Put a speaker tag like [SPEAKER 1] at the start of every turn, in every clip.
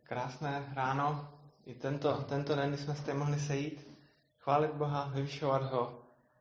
[SPEAKER 1] Krásné ráno. I tento den, kdy jsme se tady mohli sejít, chválit Boha, vyvyšovat ho.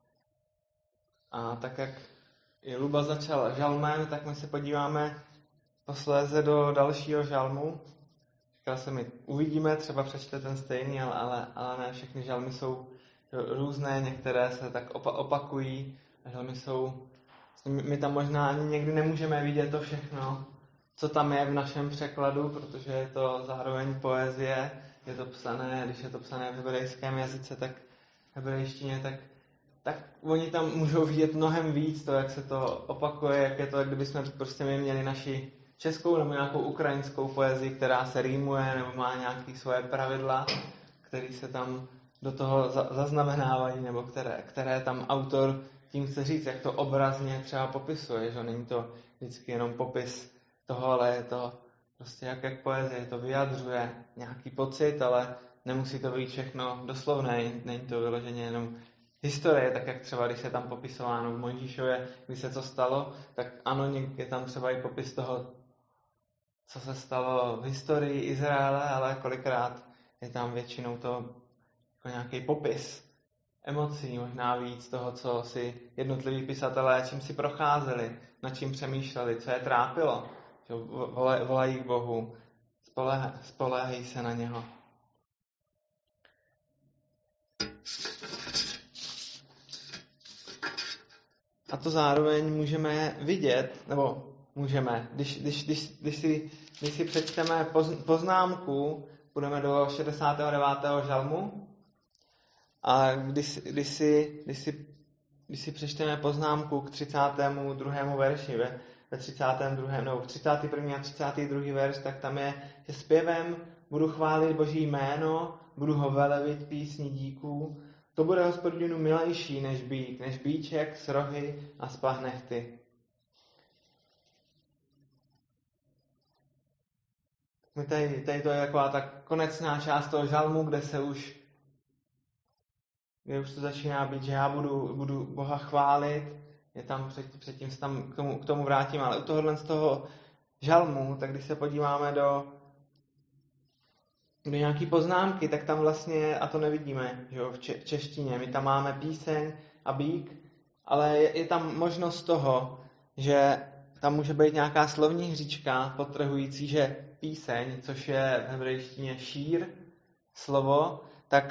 [SPEAKER 1] A tak jak i Luba začal žalmem, tak my se podíváme posléze do dalšího žalmu. Říkal jsem mi, uvidíme, třeba přečte ten stejný, ale ne všechny žalmy jsou různé, některé se tak opakují. Žalmy jsou, my tam možná ani někdy nemůžeme vidět to všechno, co tam je v našem překladu, protože je to zároveň poezie, je to psané, když je to psané v hebrejském jazyce, tak v hebrejštině, tak oni tam můžou vidět mnohem víc, to, jak se to opakuje, jak je to, jak kdyby jsme prostě měli naši českou nebo nějakou ukrajinskou poezii, která se rýmuje nebo má nějaké svoje pravidla, které se tam do toho zaznamenávají, nebo které tam autor tím chce říct, jak to obrazně třeba popisuje, že není to vždycky jenom popis toho, ale je to prostě jak poezie, to vyjadřuje nějaký pocit, ale nemusí to být všechno doslovné, není to vyloženě jenom historie, tak jak třeba, když je tam popisováno v Mojžíšově, když se co stalo, tak ano, je tam třeba i popis toho, co se stalo v historii Izraele, ale kolikrát je tam většinou to jako nějaký popis emocí, možná víc toho, co si jednotliví pisatelé, čím si procházeli, nad čím přemýšleli, co je trápilo, že volají k Bohu, spoléhají se na něho. A to zároveň můžeme vidět, nebo můžeme, když si přečteme poznámku, půjdeme do 69. žalmu, a když si přečteme poznámku k 32. verši, ve 32. nebo v 31. a 32. verš, tak tam je, že zpěvem budu chválit Boží jméno, budu ho velebit písní díků, to bude Hospodinu milejší než býk, než býček s rohy a s pahnechty. Tady to je taková ta konecná část toho žalmu, kde už to začíná být, že já budu Boha chválit, je tam předtím se tam k tomu vrátím, ale u tohohle z toho žalmu, tak když se podíváme do nějaký poznámky, tak tam vlastně, a to nevidíme, že jo, v češtině, my tam máme píseň a býk, ale je tam možnost toho, že tam může být nějaká slovní hříčka podtrhující, že píseň, což je v hebrejštině šír, slovo, tak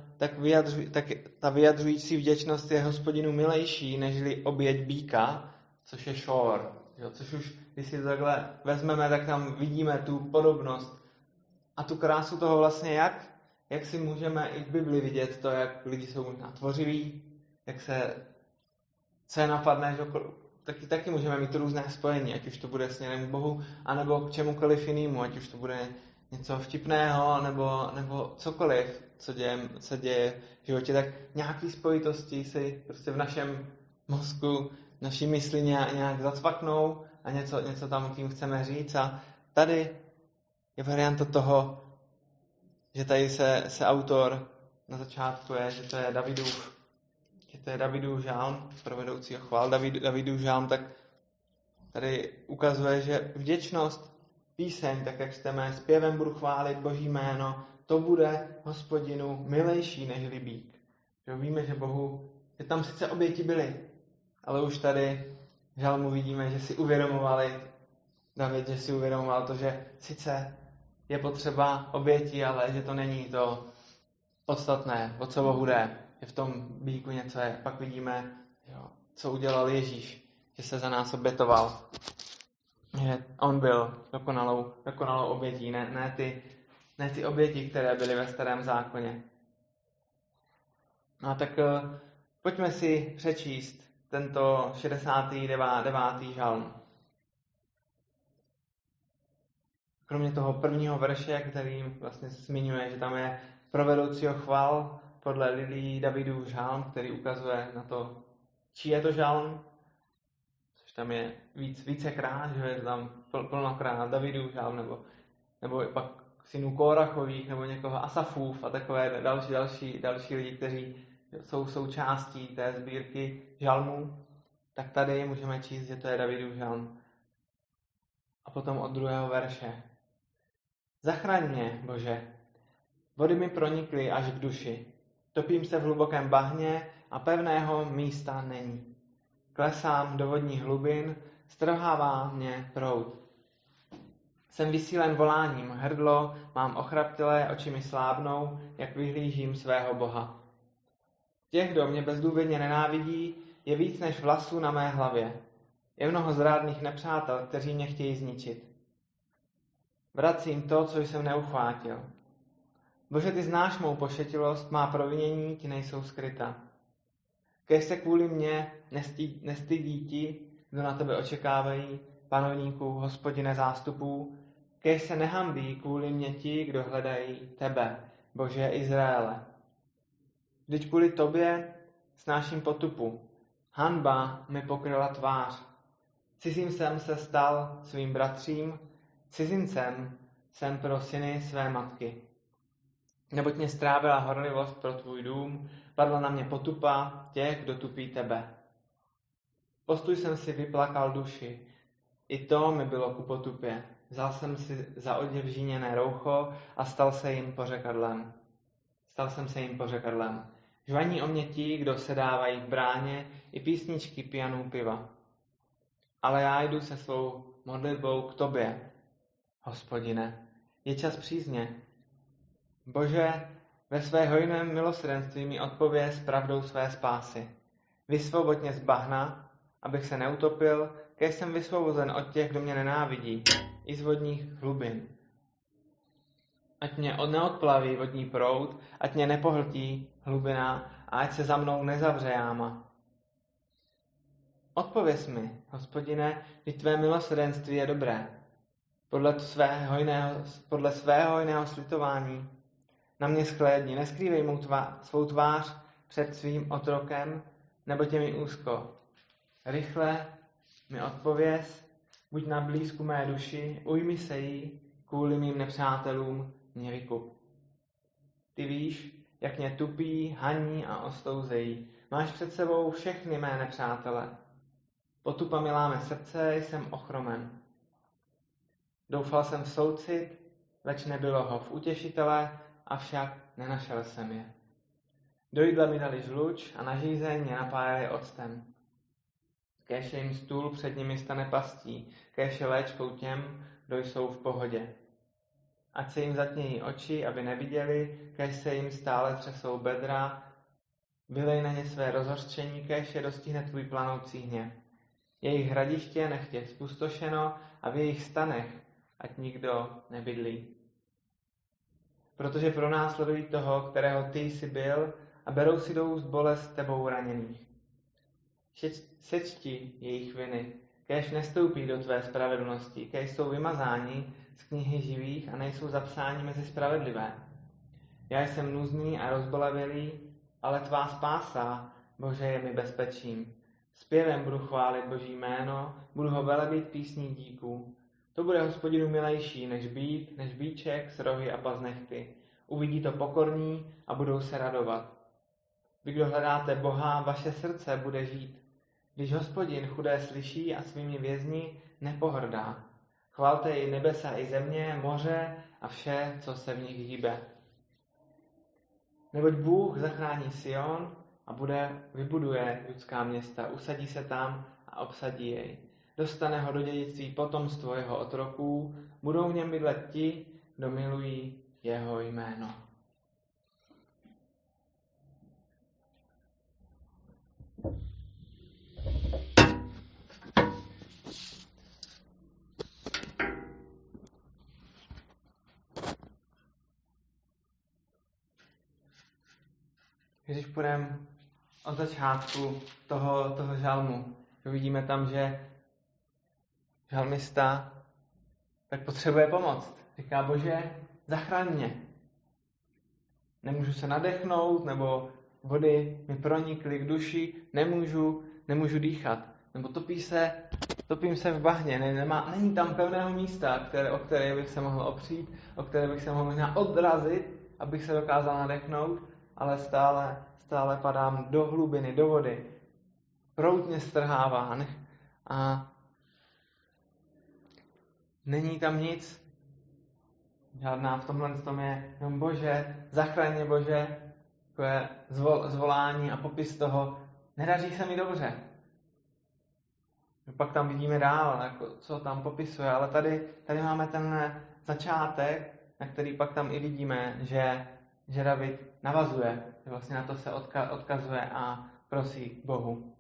[SPEAKER 1] ta vyjadřující vděčnost je Hospodinu milejší, nežli oběť býka, což je šor. Jo, což už, když si to takhle vezmeme, tak tam vidíme tu podobnost a tu krásu toho vlastně jak si můžeme i v Bibli vidět to, jak lidi jsou možná tvořiví, co je napadne, že taky můžeme mít různé spojení, ať už to bude směrem k Bohu, anebo k čemukoliv jinému, ať už to bude něco vtipného, nebo cokoliv, co děje v životě, tak nějaký spojitosti si prostě v našem mozku, naší mysli nějak zacvaknou a něco tam tím chceme říct. A tady je varianta toho, že tady se autor na začátku že to je Davidův žálm, pro vedoucího chvál Davidův žálm, tak tady ukazuje, že vděčnost, píseň, tak jak čteme, zpěvem budu chválit Boží jméno, to bude Hospodinu milejší než libík. Že víme, že tam sice oběti byly, ale už tady v žalmu vidíme, že si uvědomovali, David, že si uvědomoval to, že sice je potřeba oběti, ale že to není to podstatné, o co Bohu jde, že v tom býku něco je. Pak vidíme, co udělal Ježíš, že se za nás obětoval, že on byl dokonalou obětí, ne ty oběti, které byly ve Starém zákoně. No tak pojďme si přečíst tento 69. žalm. Kromě toho prvního verše, který vlastně zmiňuje, že tam je pro vedoucího chval podle Lilí Davidův žalm, který ukazuje na to, čí je to žalm, což tam je vícekrát, že je tam plnokrát Davidův žalm, nebo pak synů Kórachových, nebo někoho Asafův a takové další lidi, kteří jsou součástí té sbírky žalmů, tak tady můžeme číst, že to je Davidův žalm. A potom od 2. verše. Zachraň mě, Bože. Vody mi pronikly až k duši. Topím se v hlubokém bahně a pevného místa není. Klesám do vodních hlubin, strhává mě proud. Jsem vysílen voláním, hrdlo mám ochraptilé, oči mi slábnou, jak vyhlížím svého Boha. Těch, kdo mě bezdůvodně nenávidí, je víc než vlasů na mé hlavě. Je mnoho zrádných nepřátel, kteří mě chtějí zničit. Vracím to, co jsem neuchvátil. Bože, ty znáš mou pošetilost, má provinění ti nejsou skryta. Kéž se kvůli mně nestydí ti, kdo na tebe očekávají, panovníků, Hospodine zástupů, kéž se nehambí kvůli mně ti, kdo hledají tebe, Bože Izraele. Vždyť kvůli tobě snáším potupu, hanba mi pokryla tvář. Cizincem se stal svým bratřím, cizincem jsem pro syny své matky. Neboť mě strávila horlivost pro tvůj dům, padla na mě potupa těch, kdo tupí tebe. Postůj jsem si vyplakal duši, i to mi bylo ku potupě. Vzal jsem si za oděv žíněné roucho a stal jsem se jim pořekadlem. Žvaní o mě ti, kdo sedávají v bráně, i písničky pijanů piva. Ale já jdu se svou modlitbou k tobě, Hospodine. Je čas přízně. Bože, ve své hojném milosrdenství mi odpověz pravdou své spásy. Vysvoboď mě z bahna, abych se neutopil, kéž jsem vysvobozen od těch, kdo mě nenávidí, i z vodních hlubin. Ať mě neodplaví vodní proud, ať mě nepohltí hlubina a ať se za mnou nezavře jáma. Odpověz mi, Hospodine, vždyť tvé milosrdenství je dobré. Podle svého hojného slitování na mě shlédni, neskrývej svou tvář před svým otrokem, nebo tě mi úzko. Rychle mi odpověz, buď na blízku mé duši, ujmi se jí, kvůli mým nepřátelům mě vykup. Ty víš, jak mě tupí, haní a ostouzejí. Máš před sebou všechny mé nepřátele. Potupa mi láme srdce, jsem ochromen. Doufal jsem v soucit, leč nebylo ho, v utěšitele, avšak nenašel jsem je. Do jídla mi dali žluč a na žízeň mě napájeli octem. Kéž jim stůl před nimi stane pastí, kéž je léčkou těm, kdo jsou v pohodě. Ať se jim zatmějí oči, aby neviděli, kéž se jim stále třesou bedra, vylej na ně své rozhořčení, kéž je dostihne tvůj planoucí hněv. Jejich hradiště nechtě spustošeno a v jejich stanech ať nikdo nebydlí. Protože pronásledují toho, kterého ty jsi byl, a berou si do úst bolest tebou raněných. Sečti jejich viny, kéž nestoupí do tvé spravedlnosti, kéž jsou vymazáni z knihy živých a nejsou zapsáni mezi spravedlivé. Já jsem nuzný a rozbolevělý, ale tvá spása, Bože, je mi bezpečím. Zpěvem budu chválit Boží jméno, budu ho velebit písní díků. To bude Hospodinu milejší, než býček s rohy a paznechty. Uvidí to pokorní a budou se radovat. Vy, kdo hledáte Boha, vaše srdce bude žít. Když Hospodin chudé slyší a svými vězni nepohrdá. Chvalte i nebesa, i země, moře a vše, co se v nich hýbe. Neboť Bůh zachrání Sion a vybuduje judská města, usadí se tam a obsadí jej. Dostane ho do dědictví potomstvo jeho otroků, budou v něm bydlet ti, kdo milují jeho jméno. Když půjdeme od začátku toho žalmu, vidíme tam, že žalmista tak potřebuje pomoc. Říká, Bože, zachraň mě. Nemůžu se nadechnout, nebo vody mi pronikly k duši, nemůžu dýchat. Nebo topím se v bahně, není tam pevného místa, o které bych se mohl opřít, o které bych se mohl možná odrazit, abych se dokázal nadechnout, ale stále padám do hlubiny, do vody. Proud mě strhává a není tam nic. Žádná v tomhle tom je jenom Bože, zachraň mě Bože, takové zvolání a popis toho, nedaří se mi dobře. Pak tam vidíme dál, jako, co tam popisuje, ale tady máme ten začátek, na který pak tam i vidíme, že David navazuje, že vlastně na to se odkazuje a prosí Bohu.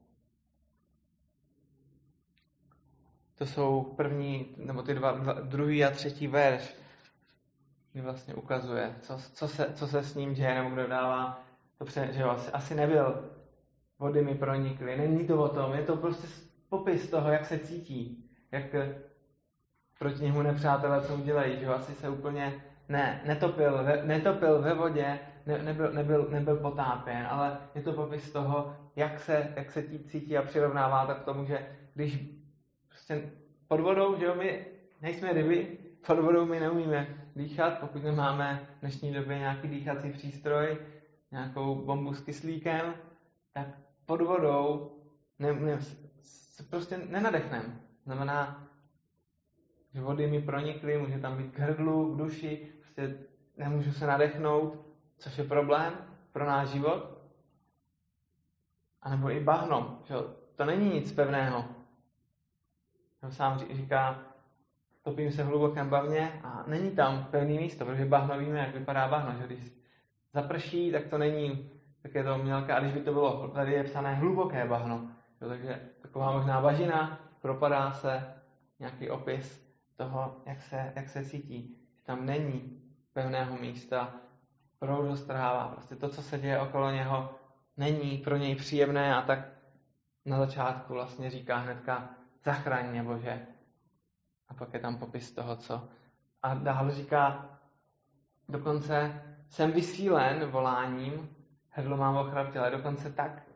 [SPEAKER 1] To jsou první, nebo ty druhý a třetí verš, kdy vlastně ukazuje, co se s ním děje, nebo kdo dává to že asi nebyl, vody mi pronikly. Není to o tom, je to prostě popis toho, jak se cítí, jak proti němu nepřátelé co udělají, že asi se úplně netopil ve vodě, nebyl potápěn, ale je to popis toho, jak se cítí a přirovnává to k tomu, že když prostě pod vodou, že jo, my nejsme ryby, pod vodou my neumíme dýchat, pokud nemáme v dnešní době nějaký dýchací přístroj, nějakou bombu s kyslíkem, tak pod vodou se prostě nenadechneme. Znamená, že vody mi pronikly, může tam být k hrdlu, k duši, prostě nemůžu se nadechnout, což je problém pro náš život. A nebo i bahno, že to není nic pevného. Sám říká, topím se v hlubokém bahně a není tam pevný místo, protože bahno víme, jak vypadá bahno, že když zaprší, tak to není, tak je to mělké, a když by to bylo, tady je psané hluboké bahno, jo, takže taková možná bažina, propadá se nějaký opis toho, jak se cítí, že tam není pevného místa, proud ho strhává, prostě to, co se děje okolo něho, není pro něj příjemné a tak na začátku vlastně říká hnedka zachraň mě, Bože. A pak je tam popis toho, co. A dál říká, dokonce jsem vysílen voláním, hrdlo mám ochraptělé, dokonce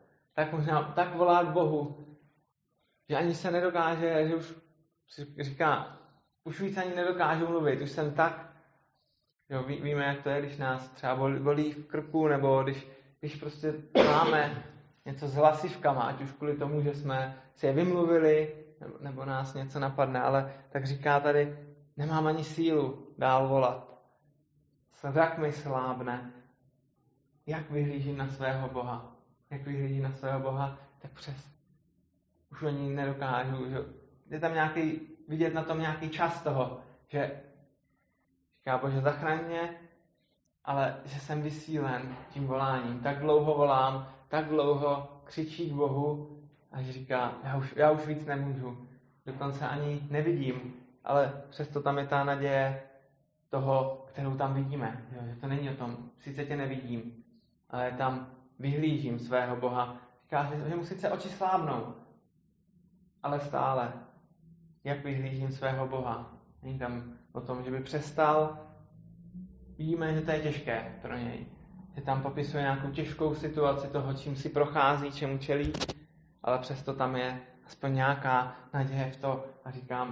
[SPEAKER 1] tak volá k Bohu, že ani se nedokáže, že už říká, už víc ani nedokážu mluvit, už jsem tak, jo, víme, jak to je, když nás třeba bolí v krku, nebo když prostě máme něco s hlasivkama, ať už kvůli tomu, že jsme si je vymluvili, nebo nás něco napadne, ale tak říká tady, nemám ani sílu dál volat. Zrak mi slábne. Jak vyhlížím na svého Boha? Jak vyhlížím na svého Boha? Tak už ani nedokážu. Že je tam vidět na tom nějaký čas toho, že říká, Bože, zachraň mě, ale že jsem vysílen tím voláním. Tak dlouho volám, tak dlouho křičí k Bohu, až říká, já už víc nemůžu. Dokonce ani nevidím, ale přesto tam je ta naděje toho, kterou tam vidíme. Že to není o tom, sice tě nevidím, ale tam vyhlížím svého Boha. Říká, že mu sice oči slábnou, ale stále, jak vyhlížím svého Boha. Není tam o tom, že by přestal. Vidíme, že to je těžké pro něj. Že tam popisuje nějakou těžkou situaci toho, čím si prochází, čemu čelí, ale přesto tam je aspoň nějaká naděje v to a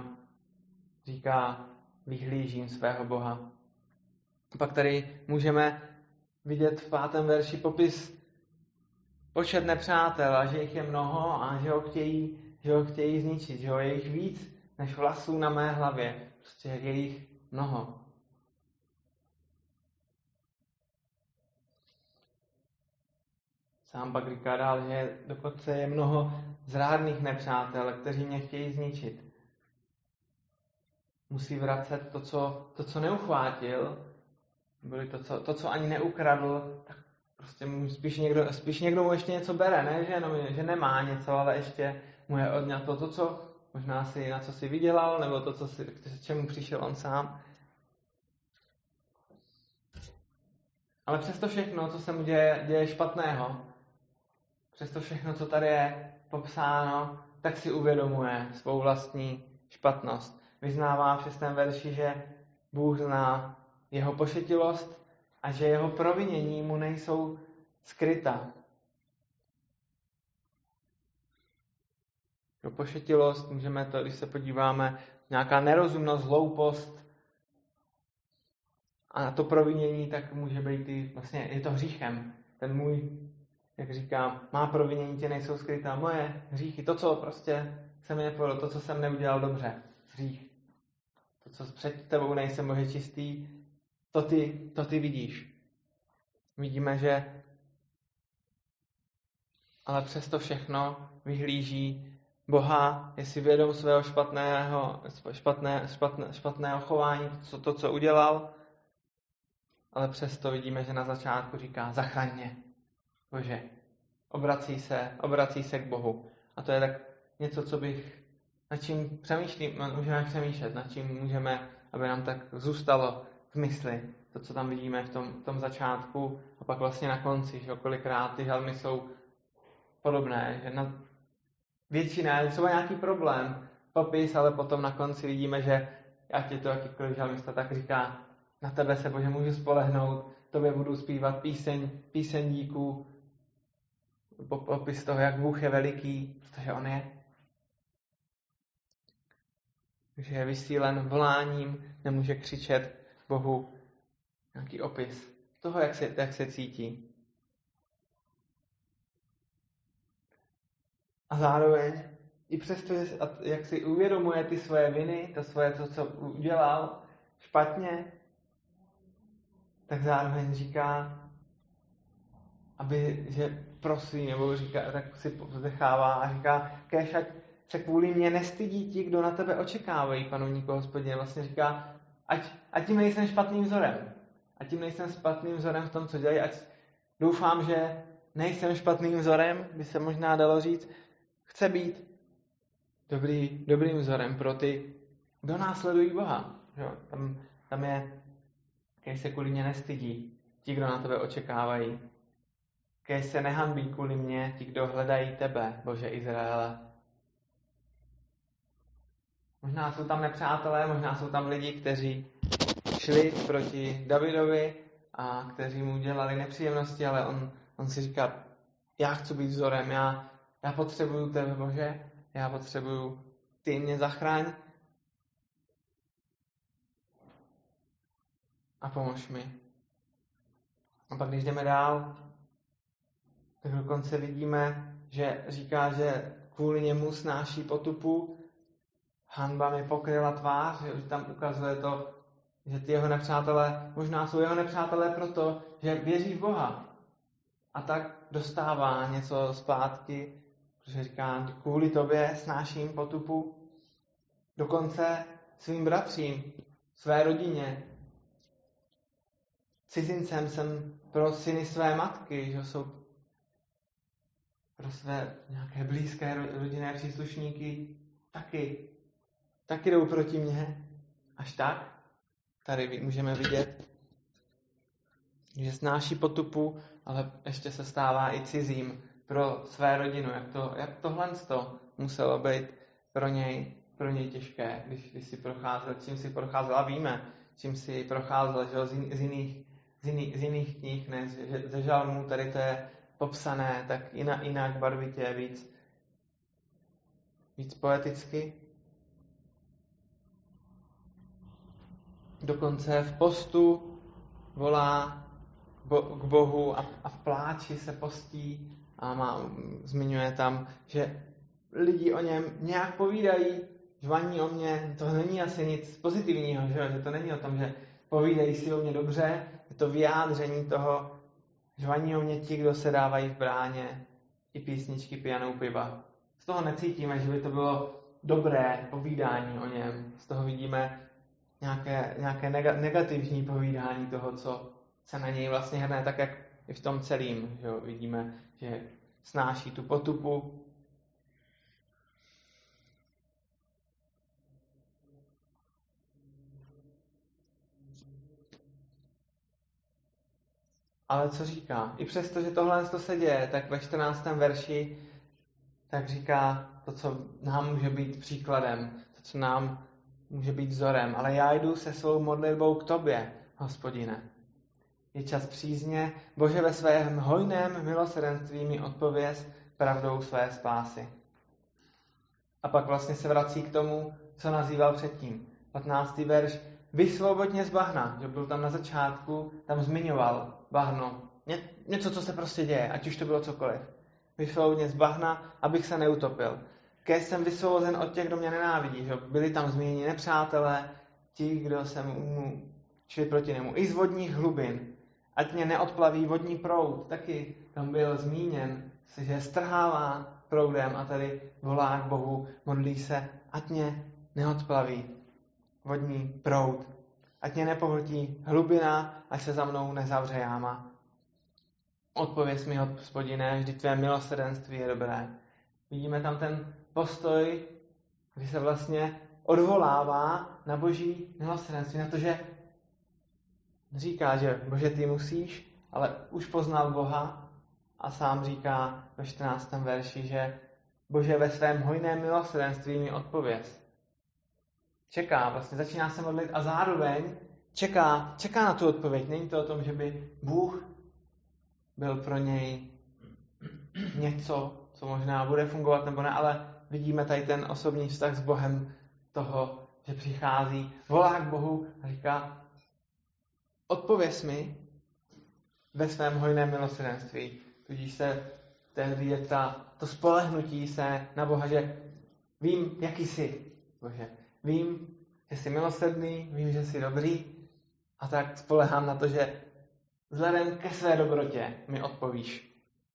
[SPEAKER 1] říká, vyhlížím svého Boha. Pak tady můžeme vidět v 5. verši popis počet nepřátel a že jich je mnoho a že ho chtějí zničit, že ho je jich víc než vlasů na mé hlavě. Prostě je jich mnoho. Sám pak říká dál, že dokonce je mnoho zrádných nepřátel, kteří mě chtějí zničit. Musí vracet to, co neuchvátil, byli to, co ani neukradl, tak prostě spíš někdo mu ještě něco bere, ne? Že nemá něco, ale ještě mu je odňato to, co možná na co si vydělal, nebo to, čemu přišel on sám. Ale přesto všechno, co se mu děje špatného, přesto všechno, co tady je popsáno, tak si uvědomuje svou vlastní špatnost. Vyznává v 6. verši, že Bůh zná jeho pošetilost a že jeho provinění mu nejsou skryta. Pro pošetilost můžeme to, když se podíváme, nějaká nerozumnost, hloupost a na to provinění, tak může být vlastně je to hříchem. Ten můj, jak říkám, má provinění tě nejsou skrytá. Moje hříchy, to, co prostě se mi nepovedlo, to, co jsem neudělal dobře, hřích. To, co před tebou nejsem Bože čistý, to ty vidíš. Vidíme, že ale přesto všechno vyhlíží Boha, je si vědom svého špatného chování, to, co udělal, ale přesto vidíme, že na začátku říká, zachraň mě, Bože. Obrací se k Bohu. A to je tak něco, co bych, nad čím můžeme přemýšlet, nad čím můžeme, aby nám tak zůstalo v mysli, to, co tam vidíme v tom začátku a pak vlastně na konci, že kolikrát ty žalmy jsou podobné, že většina je třeba nějaký problém, popis, ale potom na konci vidíme, že ať je to jakýkoliv žalmista, tak říká, na tebe se, Bože, můžu spolehnout, tobě budu zpívat píseň díků, popis toho, jak Bůh je veliký, protože on je. Takže je vysílen voláním, nemůže křičet Bohu nějaký opis toho, jak se cítí. A zároveň, i přesto, jak si uvědomuje ty svoje viny, to, co udělal špatně, tak zároveň říká, že prosí, nebo říká, tak si vzdechává a říká, kéž ať se kvůli mě nestydí ti, kdo na tebe očekávají, panovníku Hospodine. Vlastně říká, ať tím nejsem špatným vzorem. Ať tím nejsem špatným vzorem v tom, co dělají. Ať doufám, že nejsem špatným vzorem, by se možná dalo říct. Chce být dobrým vzorem pro ty, kdo následují Boha. Tam je, kéž se kvůli mě nestydí ti, kdo na tebe očekávají. Kéž se nehanbí kvůli mě ti, kdo hledají tebe, Bože Izraele. Možná jsou tam nepřátelé, možná jsou tam lidi, kteří šli proti Davidovi a kteří mu dělali nepříjemnosti, ale on si říká, já chci být vzorem, já potřebuju tebe, Bože, já potřebuju, ty mě zachraň a pomož mi. A pak, když jdeme dál, tak dokonce vidíme, že říká, že kvůli němu snáší potupu, hanba mi pokryla tvář, že tam ukazuje to, že ty jeho nepřátelé, možná jsou jeho nepřátelé proto, že věří v Boha. A tak dostává něco zpátky, protože říká, kvůli tobě snáším potupu, dokonce svým bratřím, své rodině. Cizincem jsem pro syny své matky, že jsou pro své nějaké blízké rodinné příslušníky taky jdou proti mně. Až tak, tady můžeme vidět, že snáší potupu, ale ještě se stává i cizím pro své rodinu. Jak tohle muselo být pro něj těžké, když si procházel, čím si procházel, a víme, čím si procházel, že z jiných knih, ne, že ze žalmů, tady to je popsané tak jinak barvitě, víc poeticky. Dokonce v postu volá k Bohu a v pláči se postí a zmiňuje tam, že lidi o něm nějak povídají, žvaní o mě, to není asi nic pozitivního, že to není o tom, že povídají si o mě dobře, je to vyjádření toho, žvaní o mě ti, kdo se dávají v bráně i písničky pijanou piva. Z toho necítíme, že by to bylo dobré povídání o něm. Z toho vidíme nějaké negativní povídání toho, co se na něj vlastně hrne, tak jak i v tom celým. Že vidíme, že snáší tu potupu. Ale co říká? I přesto, že tohle se děje, tak ve 14. verši tak říká to, co nám může být příkladem, to, co nám může být vzorem. Ale já jdu se svou modlitbou k tobě, Hospodine. Je čas přízně, Bože, ve svém hojném milosrdenství mi odpověz pravdou své spásy. A pak vlastně se vrací k tomu, co nazýval předtím. 15. verš. Vysvoboď mě z bahna, že byl tam na začátku, tam zmiňoval bahno. Něco, co se prostě děje, ať už to bylo cokoliv. Vysvoboď mě z bahna, abych se neutopil. Kéž jsem vysvobozen od těch, kdo mě nenávidí. Že? Byli tam zmíněni nepřátelé, ti, kdo se mu šli proti němu. I z vodních hlubin. Ať mě neodplaví vodní proud. Taky tam byl zmíněn, že strhává proudem a tady volá k Bohu, modlí se, ať mě neodplaví vodní proud. Ať mě nepohltí hlubina, až se za mnou nezavře jáma. Odpověz mi, Hospodine, vždyť tvé milosrdenství je dobré. Vidíme tam ten postoj, kdy se vlastně odvolává na Boží milosrdenství, na to, že říká, že Bože, ty musíš, ale už poznal Boha a sám říká ve 14. verši, že Bože, ve svém hojném milosrdenství mi odpověz. Čeká, vlastně začíná se modlit a zároveň čeká na tu odpověď. Není to o tom, že by Bůh byl pro něj něco, co možná bude fungovat nebo ne, ale vidíme tady ten osobní vztah s Bohem toho, že přichází, volá k Bohu a říká, odpověz mi ve svém hojném milosrdenství. Tudíž se tehdy je to spolehnutí se na Boha, že vím, jaký jsi, Bože. Vím, že jsi milosrdný, vím, že jsi dobrý a tak spolehám na to, že vzhledem ke své dobrotě mi odpovíš.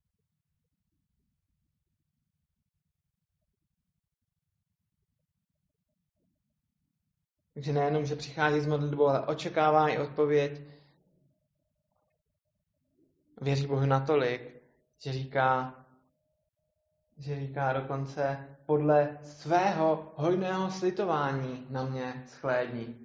[SPEAKER 1] Takže nejenom, že přichází z modlitbou, ale očekává i odpověď. Věří Bohu natolik, že říká dokonce podle svého hojného slitování na mě shlédni.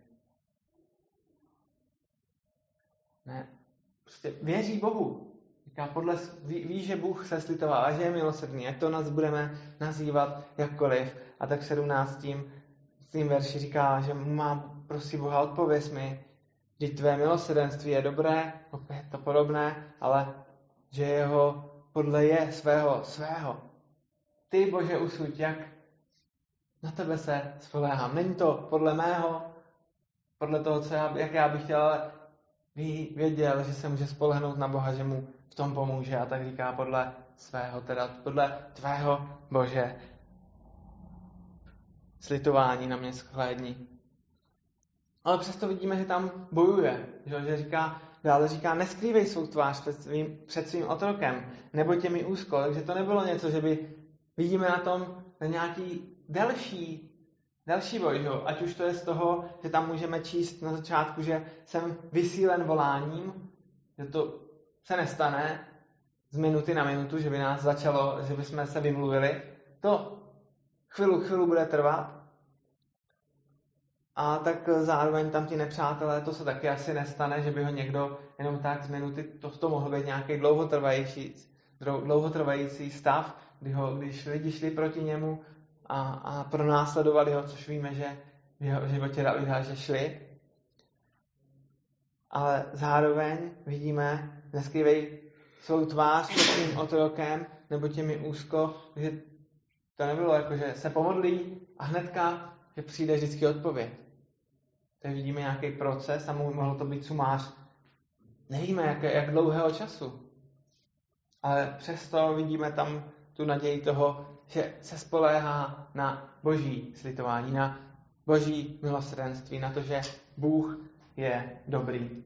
[SPEAKER 1] Ne, prostě věří Bohu. Říká, ví, že Bůh se slitoval a že je milosrdný. Ať to nás budeme nazývat jakkoliv. A tak v 17. verši říká, že má prosí Boha, odpověz mi, že tvé milosrdenství je dobré, opět to podobné, ale že jeho podle je svého. Ty, Bože, usuď, jak na tebe se spoléhám. Není to podle mého, podle toho, jak já bych chtěl, ale věděl, že se může spolehnout na Boha, že mu v tom pomůže a tak říká podle svého, teda podle tvého, Bože, slitování na mě shlédni. Ale přesto vidíme, že tam bojuje, že dále říká, neskrývej svou tvář před svým otrokem, nebo tě mi úzko. Takže to nebylo něco, že by vidíme na tom nějaký delší boj, že? Ať už to je z toho, že tam můžeme číst na začátku, že jsem vysílen voláním, že to se nestane z minuty na minutu, že by nás začalo, že bychom se vymluvili. To chvíli bude trvat. A tak zároveň tam ti nepřátelé, to se taky asi nestane, že by ho někdo jenom tak z minuty, to mohl být nějaký dlouhotrvající stav, když lidi šli proti němu a pronásledovali ho, což víme, že v jeho životě Davida, že šli. Ale zároveň vidíme, neskrývej svou tvář před svým otrokem, nebo těmi úzko, že to nebylo jako, že se pomodlí a hnedka, že přijde vždycky odpověď. Tady vidíme nějaký proces a mohlo to být sumář. Nevíme, jak dlouhého času. Ale přesto vidíme tam tu naději toho, že se spoléhá na Boží slitování, na Boží milosrdenství, na to, že Bůh je dobrý.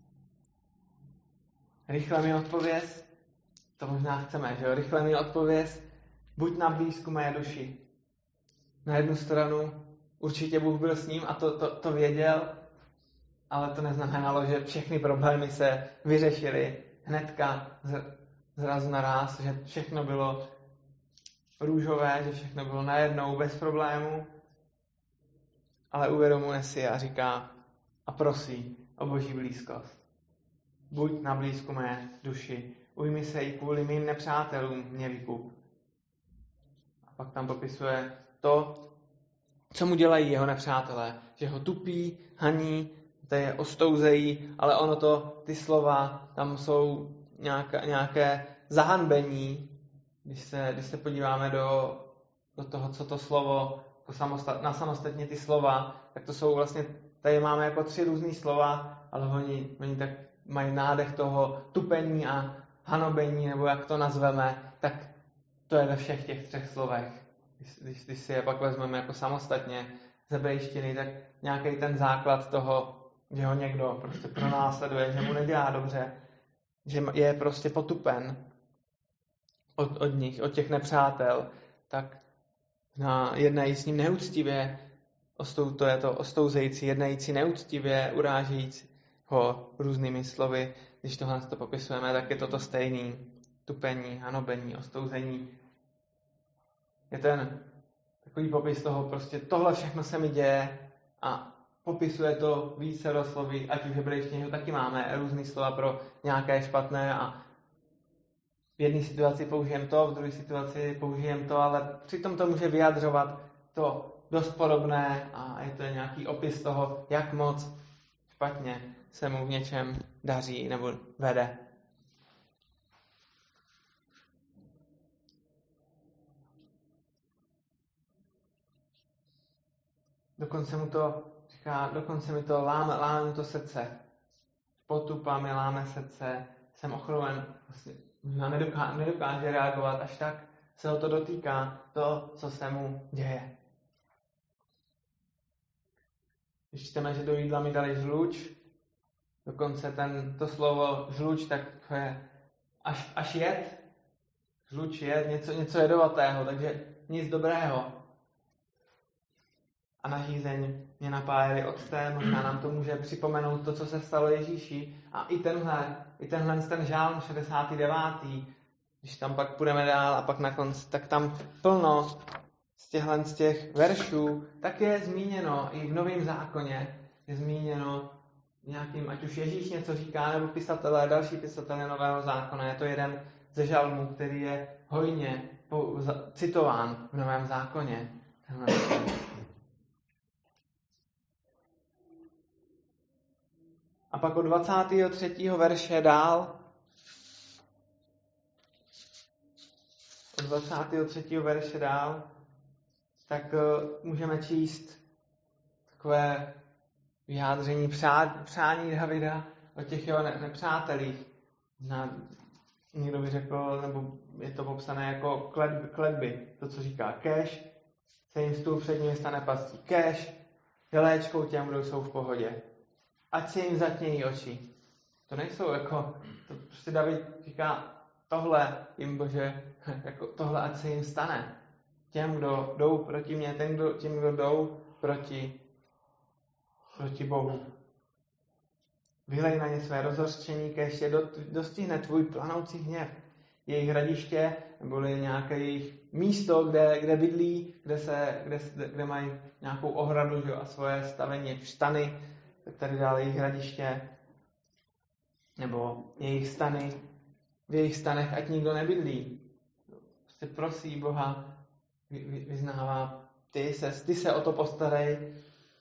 [SPEAKER 1] Rychle mi odpověz, to možná chceme, že jo? Rychle mi odpověz, buď na blízku mé duši. Na jednu stranu určitě Bůh byl s ním a to věděl, ale to neznamenalo, že všechny problémy se vyřešily hnedka zrazu naráz, že všechno bylo růžové, že všechno bylo najednou bez problémů, ale uvědomuje si a říká a prosí o Boží blízkost. Buď na blízku mé duši, ujmi se i kvůli mým nepřátelům mě vykup. A pak tam popisuje to, co mu dělají jeho nepřátelé, že ho tupí, haní, to je ostouzejí, ale ty slova, tam jsou nějaké zahanbení, když se podíváme do toho, co to slovo, na samostatně ty slova, tak to jsou vlastně, tady máme jako 3 různý slova, ale oni tak mají nádech toho tupení a hanobení, nebo jak to nazveme, tak to je ve všech těch 3 slovech. Když si je pak vezmeme jako samostatně z hebrejštiny, tak nějaký ten základ toho že ho někdo prostě pronásleduje, že mu nedělá dobře, že je prostě potupen od nich, od těch nepřátel, tak jednají s ním neúctivě, to je to ostouzející, jednající neúctivě, urážející ho různými slovy. Když tohle to popisujeme, tak je to stejný. Tupení, hanobení, ostouzení. Je ten takový popis toho, prostě tohle všechno se mi děje a popisuje to více slovy, ať už v hebrejštině taky máme různý slova pro nějaké špatné a v jedné situaci použijeme to, v druhé situaci použijeme to, ale přitom to může vyjadřovat to dost podobné a je to nějaký opis toho, jak moc špatně se mu v něčem daří nebo vede. Dokonce mi to láme mu to srdce. Potupami láme srdce, jsem ochromen, vlastně nedokáže reagovat, až tak se ho to dotýká, to, co se mu děje. Když čteme, že do jídla mi dali žluč, dokonce to slovo žluč, tak to je až jed. Žluč je něco jedovatého, takže nic dobrého. A na žízeň mě napájeli octem, možná nám to může připomenout to, co se stalo Ježíši. A i tenhle ten žálm 69. Když tam pak půjdeme dál a pak na konci, tak tam plno z těch veršů, tak je zmíněno i v Novém zákoně, je zmíněno nějakým, ať už Ježíš něco říká, nebo další pisatelé Nového zákona. Je to jeden ze žalmů, který je hojně citován v Novém zákoně. A pak od 23. verše dál, tak můžeme číst takové vyjádření přání Davida o těch jeho nepřátelích. Někdo by řekl, nebo je to popsané jako kletby, to, co říká Kéš, se jim stůl před nimi stane pastí. Kéš je léčkou těm, kdo jsou v pohodě. Ať se jim zatmějí oči. To nejsou to prostě David říká, tohle jim Bože, jako tohle ať se jim stane. Těm, kdo jdou proti mně, těm, kdo jdou proti Bohu. Vylej na ně své rozhořčení, kež je dostihne tvůj planoucí hněv. Jejich hradiště, nebo nějaké jejich místo, kde bydlí, kde mají nějakou ohradu, že, a svoje stavení, štany, tak tady dále jejich hradiště, nebo jejich stany, v jejich stanech ať nikdo nebydlí. Prostě prosí Boha, vyznává, ty se o to postarej.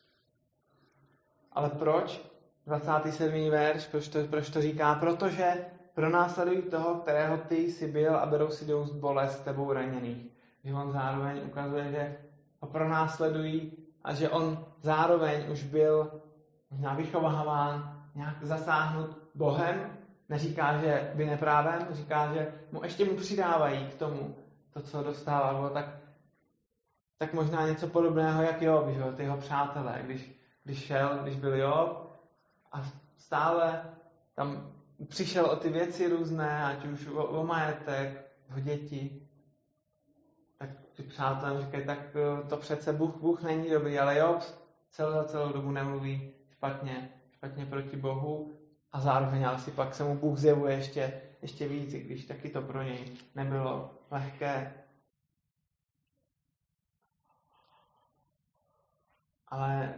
[SPEAKER 1] Ale proč? 27. verš, proč to říká? Protože pronásledují toho, kterého ty jsi byl a berou si dost bolest tebou raněných. Že on zároveň ukazuje, že ho pronásledují a že on zároveň už byl možná vychováván, nějak zasáhnut Bohem. Neříká, že by neprávem, říká, že ještě mu přidávají k tomu to, co dostával. Tak možná něco podobného, jak Job, že ty jeho přátelé, když byl Job a stále tam přišel o ty věci různé, ať už o majetek, o děti, tak ty přátelé říkají, tak to přece Bůh není dobrý, ale Job celou dobu nemluví špatně proti Bohu a zároveň asi pak se mu Bůh zjevuje ještě víc, když taky to pro něj nebylo lehké. Ale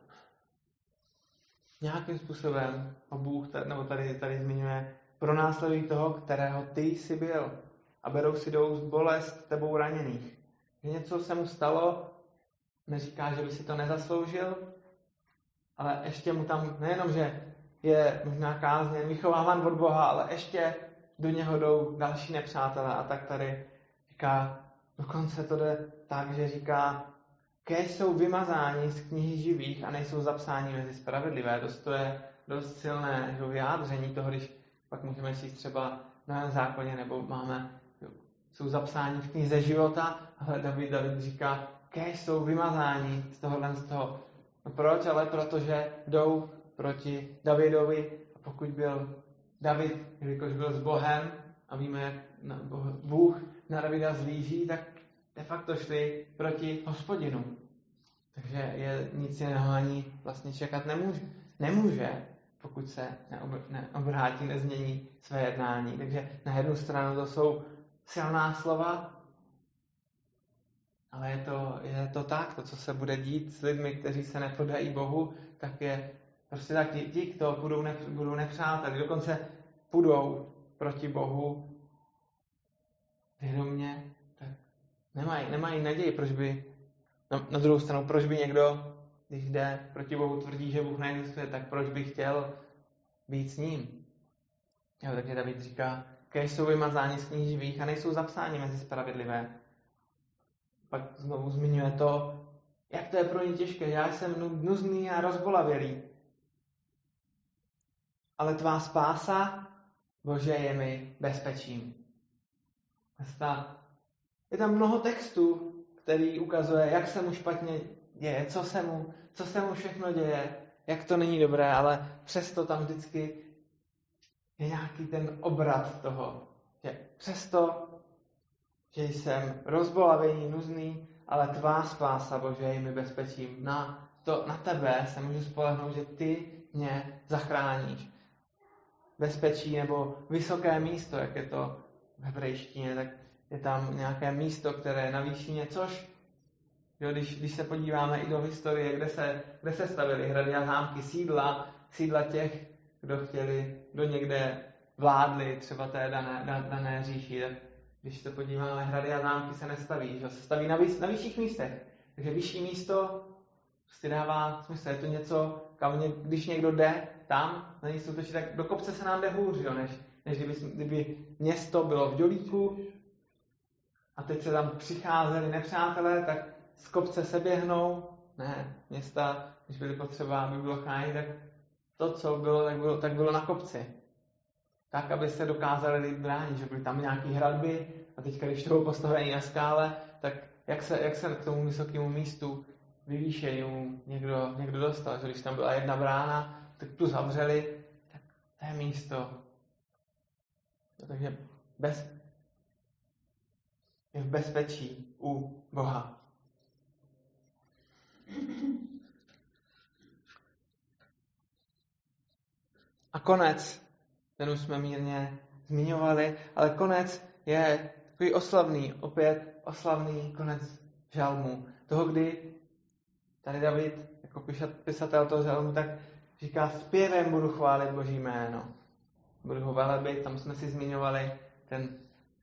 [SPEAKER 1] nějakým způsobem ho Bůh, nebo tady zmiňuje, pronásledují toho, kterého ty jsi byl a berou si dost bolest tebou raněných. Že něco se mu stalo, neříká, že by si to nezasloužil, ale ještě mu tam, nejenom, že je možná kázněn, vychováván od Boha, ale ještě do něho jdou další nepřátelé. A tak tady říká, dokonce to jde tak, že říká, kéž jsou vymazáni z knihy živých a nejsou zapsáni mezi spravedlivé. To je dost silné vyjádření toho, když pak můžeme číst třeba na zákoně, nebo jsou zapsáni v knize života, ale David říká, kéž jsou vymazáni z toho. No proč? Ale protože jdou proti Davidovi. A pokud byl David, jelikož byl s Bohem a víme, jak Bůh na Davida zlíží, tak de facto šli proti Hospodinu. Takže je nic jiného ani vlastně čekat nemůže, pokud se neobrátí, nezmění své jednání. Takže na jednu stranu to jsou silná slova, ale je to tak, to, co se bude dít s lidmi, kteří se nepodají Bohu, tak je prostě tak ti, kdo budou nepřáteli, dokonce půjdou proti Bohu vědomě, tak nemají naději, proč by na druhou stranu, proč by někdo, když jde proti Bohu, tvrdí, že Bůh neexistuje, tak proč by chtěl být s ním? Jo, takže David říká, kéž jsou vymazáni z knih živých a nejsou zapsáni mezi spravedlivé. Pak znovu zmiňuje to, jak to je pro ně těžké. Já jsem nuzný a rozbolavělý. Ale tvá spása, Bože, je mi bezpečím. Je tam mnoho textů, který ukazuje, jak se mu špatně děje, co se mu všechno děje, jak to není dobré, ale přesto tam vždycky je nějaký ten obrat toho, že přesto, že jsem rozbolavený, nuzný, ale tvá spása, Bože, je mi bezpečím. Na tebe se můžu spolehnout, že ty mě zachráníš. Bezpečí nebo vysoké místo, jak je to v hebrejštině, tak je tam nějaké místo, které je na výšině, což, jo, když se podíváme i do historie, kde se stavily hrady a zámky, sídla těch, kdo někde vládli třeba té dané říši, tak když se podíváme, hrady a zámky se nestaví, že se staví na vyšších místech. Takže vyšší místo prostě dává smysl. Je to něco, když někdo jde tam, na něj soutočí, tak do kopce se nám jde hůř, jo, než kdyby město bylo v dolíku a teď se tam přicházeli nepřátelé, tak z kopce se běhnou. Ne, města, když byly potřeba, aby bylo chráněno, tak to, co bylo, tak bylo na kopci. Tak, aby se dokázali lidi bránit, že byly tam nějaký hradby a teďka, když to bylo postavení na skále, tak jak se k tomu vysokému místu vyvýšenému někdo dostal. Že když tam byla jedna brána, tak tu zavřeli, tak to je místo. Takže je v bezpečí u Boha. A konec, ten už jsme mírně zmiňovali, ale konec je takový oslavný konec žalmu. Toho, kdy tady David, jako pisatel toho žalmu, tak říká, zpěvem budu chválit Boží jméno. Budu ho velebit, tam jsme si zmiňovali ten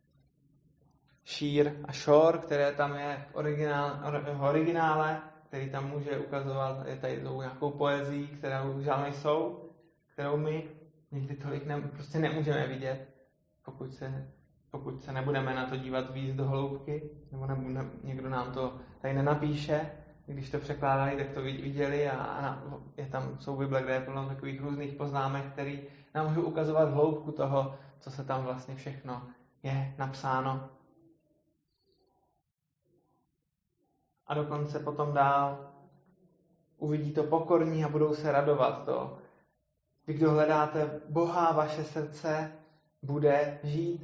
[SPEAKER 1] šír a šor, které tam je v originále, který tam může ukazovat, je tady nějakou poezii, kterou žalmy jsou, kterou my někdy tolik prostě nemůžeme vidět, pokud se nebudeme na to dívat víc do hloubky, nebo někdo nám to tady nenapíše. Když to překládali, tak to viděli a jsou Bible, kde je plno takových různých poznámek, které nám můžou ukazovat hloubku toho, co se tam vlastně všechno je napsáno. A dokonce potom dál uvidí to pokorní a budou se radovat to. Vy, kdo hledáte Boha, vaše srdce bude žít.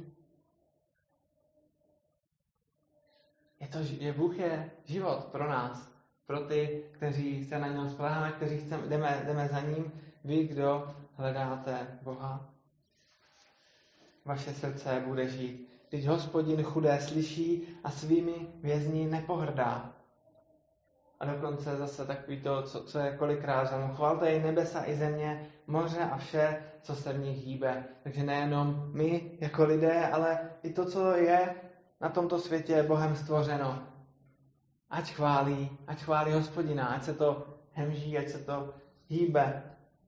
[SPEAKER 1] Bůh je život pro nás, pro ty, kteří se na něm spoléháme, kteří jdeme za ním. Vy, kdo hledáte Boha, vaše srdce bude žít. Když Hospodin chudé slyší a svými vězni nepohrdá. A dokonce zase takový to, co je kolikrát, že mu chvalte i nebesa, i země, moře a vše, co se v nich hýbe. Takže nejenom my jako lidé, ale i to, co je na tomto světě Bohem stvořeno. Ať chválí Hospodina, ať se to hemží, ať se to hýbe.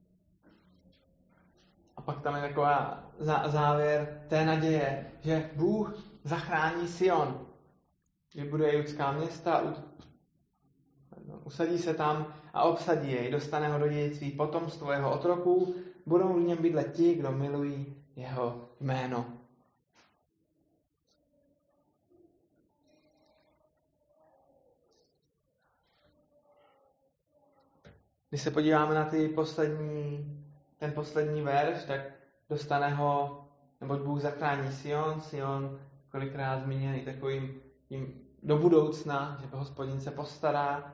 [SPEAKER 1] A pak tam je taková závěr té naděje, že Bůh zachrání Sion. Vybuduje judská města, usadí se tam a obsadí jej, dostane ho do dědictví potomstvo jeho otroků, budou v něm bydlet ti, kdo milují jeho jméno. Když se podíváme na ten poslední verš, tak dostane ho, nebo Bůh zachrání Sion. Sion kolikrát zmíněný takovým tím do budoucna, že Hospodin se postará.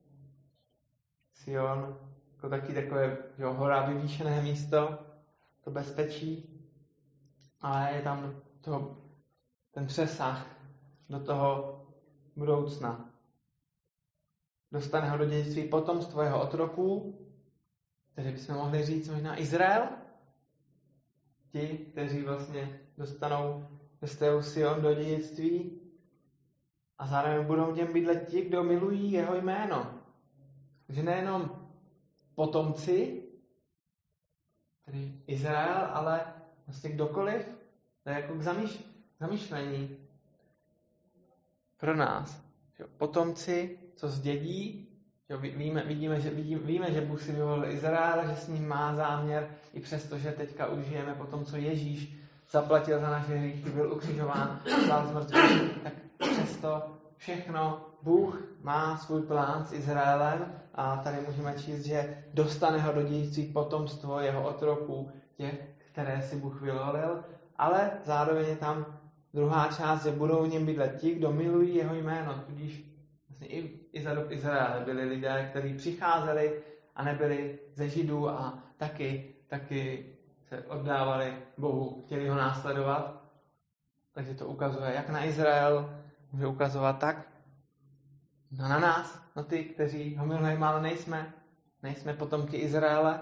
[SPEAKER 1] Sion jako taky takové hora, vyvýšené místo, to bezpečí, ale je tam ten přesah do toho budoucna. Dostane ho do dědictví potomstvo jeho otroků, kteří bychom mohli říct možná Izrael. Ti, kteří vlastně dostanou Sion do dědictví a zároveň budou v něm bydlet ti, kdo milují jeho jméno. Takže nejenom potomci, tedy Izrael, ale vlastně kdokoliv, to je jako k zamýšlení pro nás. Potomci, co zdědí, víme, že Bůh si vyvolil Izrael, že s ním má záměr, i přesto, že teďka už žijeme po tom, co Ježíš zaplatil za naše hříchy, byl ukřižován, stál z mrtvých, tak přesto všechno Bůh má svůj plán s Izraelem a tady můžeme číst, že dostane ho do dědictví potomstvo jeho otroků, těch, které si Bůh vyvolil, ale zároveň je tam druhá část, že budou v něm bydlet ti, kdo milují jeho jméno, tudíž vlastně i za dob Izraele byli lidé, kteří přicházeli a nebyli ze Židů a taky se oddávali Bohu, chtěli ho následovat. Takže to ukazuje jak na Izrael, může ukazovat tak na nás, na ty, kteří ho milují, ale nejsme potomky Izraele.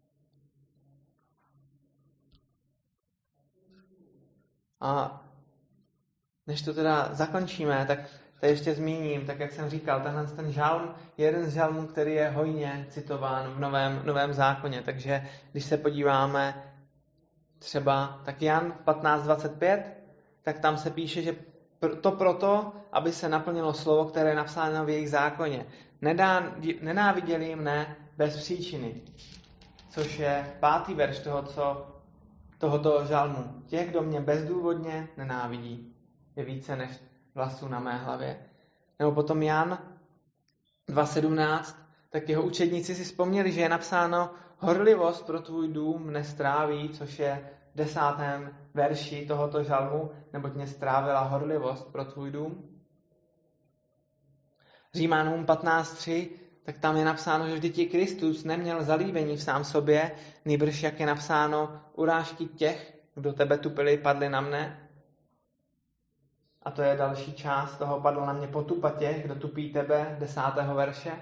[SPEAKER 1] A než to teda zakončíme, tak to ještě zmíním, tak jak jsem říkal, ten žalm je jeden z žalmů, který je hojně citován v Novém zákoně. Takže když se podíváme třeba tak Jan 15:25, tak tam se píše, že to proto, aby se naplnilo slovo, které je napsáno v jejich zákoně. Nenáviděli mne bez příčiny. Což je 5. verš tohoto žalmu. Těch, kdo mě bezdůvodně nenávidí, je více než vlasů na mé hlavě. Nebo potom Jan 2:17, tak jeho učedníci si vzpomněli, že je napsáno horlivost pro tvůj dům nestráví, což je v 10. verši tohoto žalmu, neboť mě strávila horlivost pro tvůj dům. Římanům 15:3, tak tam je napsáno, že vždyť i Kristus neměl zalíbení v sám sobě, nýbrž jak je napsáno, urážky těch, kdo tebe tupili, padly na mne. A to je další část toho, padlo na mě potupa těch, kdo tupí tebe, 10. verše.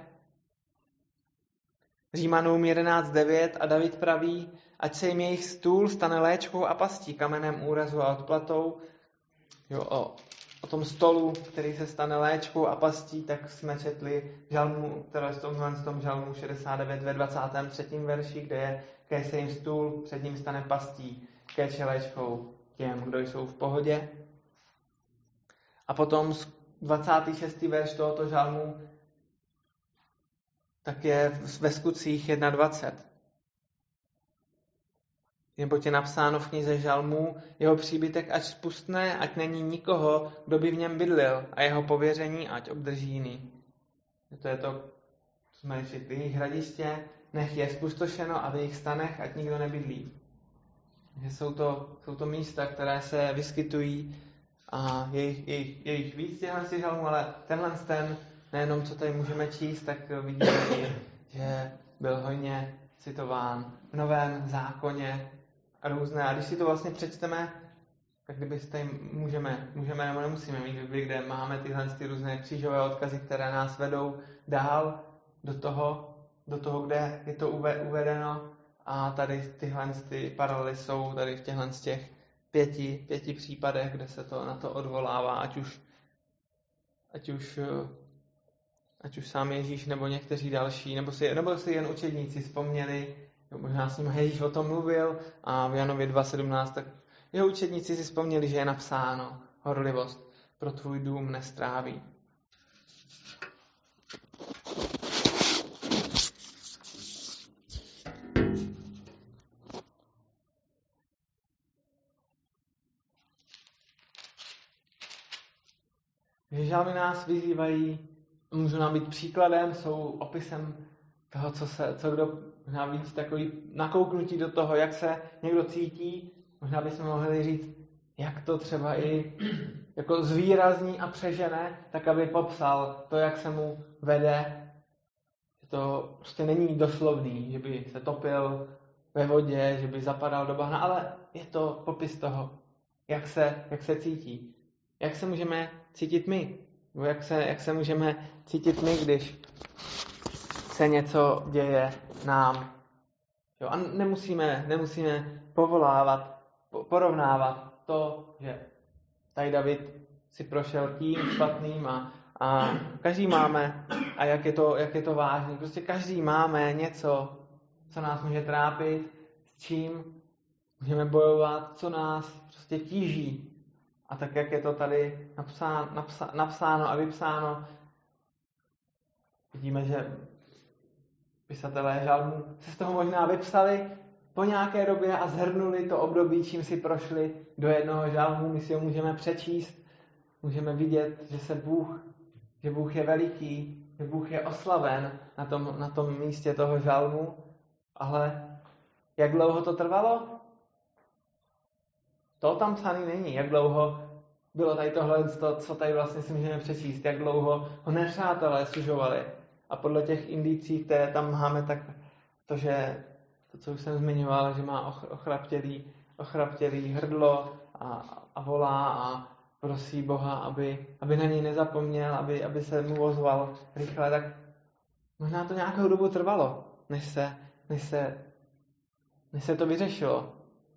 [SPEAKER 1] Římanům 11:9 a David praví, ať se jim jejich stůl stane léčkou a pastí, kamenem úrazu a odplatou. O tom stolu, který se stane léčkou a pastí, tak jsme četli žalmu, které v tom žalmu 69 ve 23. verši, kde je, kéž se jim stůl, před ním stane pastí, kéž je léčkou těm, kdo jsou v pohodě. A potom 26. verš tohoto žalmu tak je ve Skutcích 1:20. Neboť je napsáno v knize žalmů, jeho příbytek ať spustne, ať není nikoho, kdo by v něm bydlil, a jeho pověření ať obdrží jiný. To je to, co jsme četli, jejich hradiště, nech je spustošeno a v jejich stanech ať nikdo nebydlí. Že jsou to místa, které se vyskytují a jejich víc těchto žalmů, ale ten, nejenom co tady můžeme číst, tak vidíme i, že byl hojně citován v Novém zákoně a různé. A když si to vlastně přečteme, tak kdybyste můžeme nebo nemusíme mít Bibli, kde máme tyhle různé křížové odkazy, které nás vedou dál do toho, kde je to uvedeno. A tady tyhle paralely jsou tady v těch pěti případech, kde se to na to odvolává, ať už sám Ježíš nebo někteří další, nebo si jen učedníci vzpomněli, možná s ním Ježíš o tom mluvil a v Janově 2:17, tak jeho učedníci si vzpomněli, že je napsáno horlivost pro tvůj dům nestráví. Žalmy nás vyzývají, můžou nám být příkladem, jsou opisem toho, co kdo možná víc takový nakouknutí do toho, jak se někdo cítí. Možná bychom mohli říct, jak to třeba i jako zvýrazní a přežene, tak aby popsal to, jak se mu vede. Že to prostě není doslovný, že by se topil ve vodě, že by zapadal do bahna, ale je to popis toho, jak se cítí. Jak se můžeme cítit my? Nebo jak se můžeme cítit my, když se něco děje nám. Jo? A nemusíme porovnávat to, že tady David si prošel tím špatným a každý máme, a jak je to vážný, prostě každý máme něco, co nás může trápit, s čím můžeme bojovat, co nás prostě tíží. A tak, jak je to tady napsáno a vypsáno, vidíme, že pisatelé žalmů se z toho možná vypsali po nějaké době a zhrnuli to období, čím si prošli do jednoho žalmu. My si ho můžeme přečíst, můžeme vidět, že Bůh je veliký, že Bůh je oslaven na tom místě toho žalmu. Ale jak dlouho to trvalo? To tam psaný není. Jak dlouho bylo tady tohle, co tady vlastně si můžeme přečíst, jak dlouho ho nepřátelé sužovali. A podle těch indicí, které tam máme, tak že to, co už jsem zmiňoval, že má ochraptělý hrdlo a volá a prosí Boha, aby na něj nezapomněl, aby se mu ozval rychle, tak možná to nějakou dobu trvalo, než se to vyřešilo.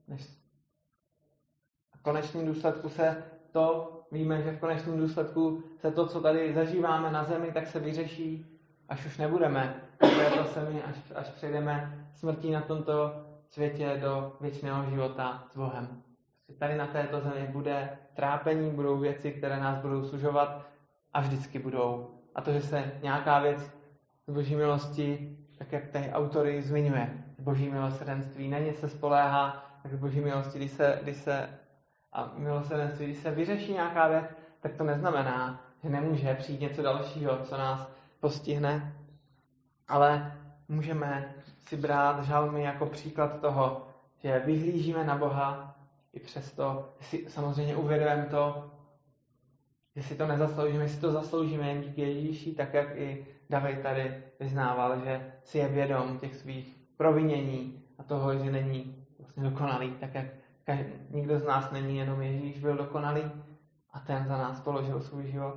[SPEAKER 1] V konečném důsledku víme, že v konečném důsledku se to, co tady zažíváme na zemi, tak se vyřeší, až už nebudeme v této zemi, až přejdeme smrtí na tomto světě do věčného života s Bohem. Tady na této zemi bude trápení, budou věci, které nás budou sužovat a vždycky budou. A to, že se nějaká věc z Boží milosti, tak jak tady autory zmiňuje, Boží milosrdenství, na ně se spoléhá, tak Boží milosti, když se vyřeší nějaká věc, tak to neznamená, že nemůže přijít něco dalšího, co nás postihne, ale můžeme si brát žalmy jako příklad toho, že vyhlížíme na Boha i přesto, že si samozřejmě uvědomujeme to, že si to nezasloužíme, že si to zasloužíme jen díky Ježíši, tak jak i David tady vyznával, že si je vědom těch svých provinění a toho, že není vlastně dokonalý, tak jak nikdo z nás není, jenom Ježíš byl dokonalý a ten za nás položil svůj život.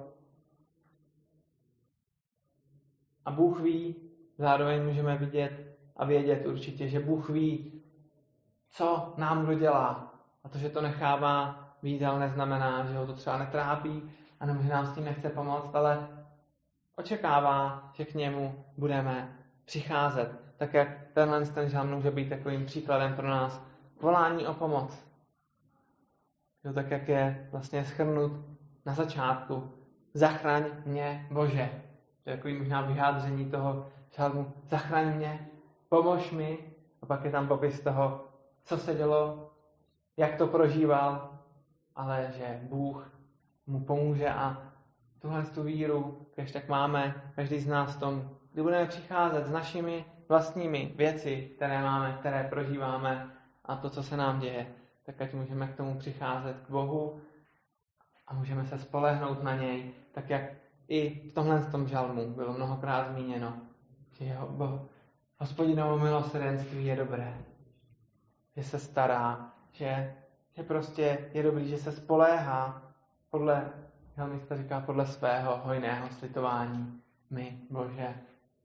[SPEAKER 1] A Bůh ví, zároveň můžeme vidět a vědět určitě, že Bůh ví, co nám kdo dělá. A to, že to nechává být, ale neznamená, že ho to třeba netrápí a nebo že nám s tím nechce pomoct, ale očekává, že k němu budeme přicházet. Tak jak ten žalm může být takovým příkladem pro nás volání o pomoc. Tak jak je vlastně shrnut na začátku. Zachraň mě, Bože. To je takový možná vyjádření toho žalmu. Zachraň mě, pomož mi. A pak je tam popis toho, co se dělo, jak to prožíval, ale že Bůh mu pomůže a tu víru, když tak máme každý z nás v tom, kdy budeme přicházet s našimi vlastními věci, které máme, které prožíváme a to, co se nám děje, tak ať můžeme k tomu přicházet k Bohu a můžeme se spolehnout na něj, tak jak i v tomhle žalmu bylo mnohokrát zmíněno, že Hospodinovo milosrdenství je dobré, že se stará, že prostě je dobrý, že se spoléhá žalmista říká podle svého hojného slitování. My, Bože,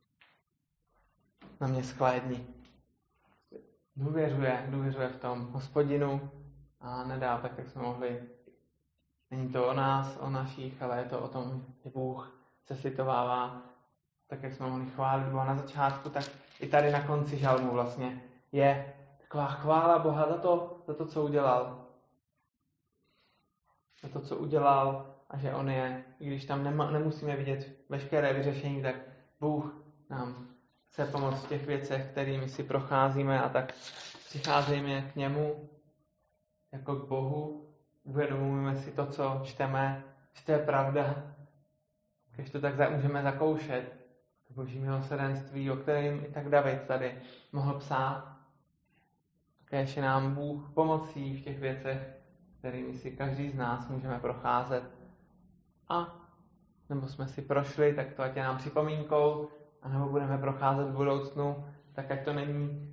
[SPEAKER 1] na mě shlédni. Důvěřuje v tom Hospodinu a nedá tak, jak jsme mohli. Není to o nás, o našich, ale je to o tom, že Bůh se slitovává, tak, jak jsme mohli chválit Boha na začátku, tak i tady na konci žalmu vlastně je taková chvála Boha za to, co udělal. Za to, co udělal a že on je, i když tam nemusíme vidět veškeré vyřešení, tak Bůh nám chce pomoct v těch věcech, kterými si procházíme a tak přicházejme k němu jako k Bohu, uvědomujeme si to, co čteme, že to je pravda, když to tak můžeme zakoušet, tak boží milosrdenství, o kterém i tak David tady mohl psát. Kéž je nám Bůh pomocí v těch věcech, kterými si každý z nás můžeme procházet. A nebo jsme si prošli, tak to ať je nám připomínkou, anebo budeme procházet v budoucnu, tak ať to není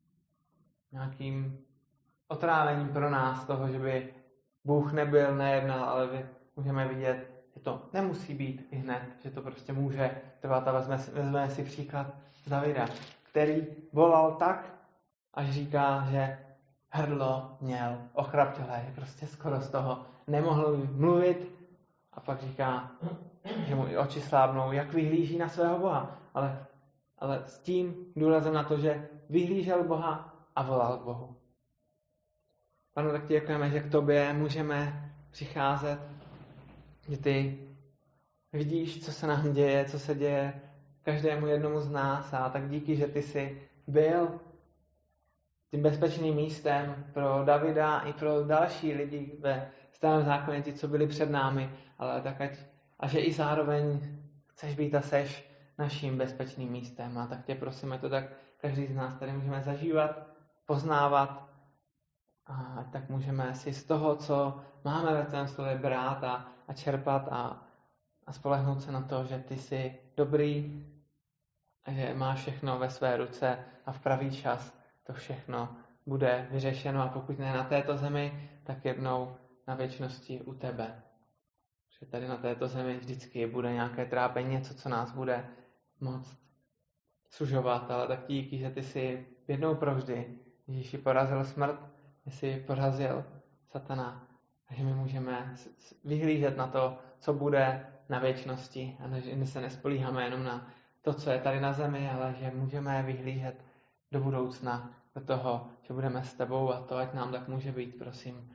[SPEAKER 1] nějakým otrávením pro nás toho, že by Bůh nebyl, nejednal, ale můžeme vidět, že to nemusí být i hned, že to prostě může trvat. A vezmeme si příklad z Davida, který volal tak, až říká, že hrdlo měl ochraptělé, že prostě skoro z toho nemohl mluvit a pak říká, že mu i oči slábnou, jak vyhlíží na svého Boha. Ale s tím důrazem na to, že vyhlížel Boha a volal k Bohu. Panu, tak ti děkujeme, že k tobě můžeme přicházet, že ty vidíš, co se nám děje, co se děje každému jednomu z nás, a tak díky, že ty jsi byl tím bezpečným místem pro Davida i pro další lidi ve Starém zákoně, ti, co byli před námi, ale tak a že i zároveň chceš být a seš naším bezpečným místem. A tak tě prosím, ať to tak každý z nás tady můžeme zažívat, poznávat, a tak můžeme si z toho, co máme ve tvém slově, brát a čerpat a spolehnout se na to, že ty jsi dobrý a že máš všechno ve své ruce a v pravý čas to všechno bude vyřešeno, a pokud ne na této zemi, tak jednou na věčnosti u tebe. Že tady na této zemi vždycky bude nějaké trápení, něco, co nás bude moct sužovat, ale tak díky, že ty jsi jednou provždy Ježíši porazil smrt, že jsi porazil satana a že my můžeme vyhlížet na to, co bude na věčnosti, a že my se nespolíháme jenom na to, co je tady na zemi, ale že můžeme vyhlížet do budoucna, do toho, že budeme s tebou, a to, ať nám tak může být, prosím,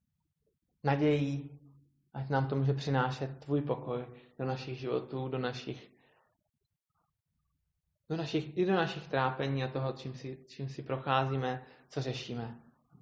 [SPEAKER 1] nadějí, ať nám to může přinášet tvůj pokoj do našich životů, do našich trápení a toho, čím si procházíme, co řešíme.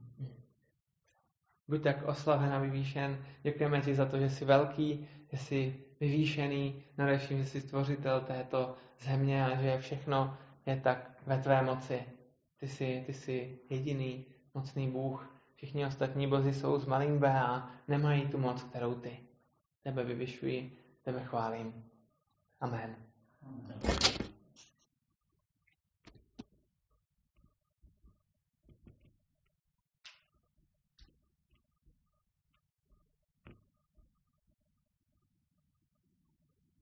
[SPEAKER 1] Buď tak oslaven a vyvýšen. Děkujeme ti za to, že jsi velký, že jsi vyvýšený, nadevším, že jsi stvořitel této země a že všechno je tak ve tvé moci. Ty jsi jediný mocný Bůh. Všichni ostatní bozi jsou z malým B a nemají tu moc, kterou ty. Tebe vyvyšuji, tebe chválím. Amen.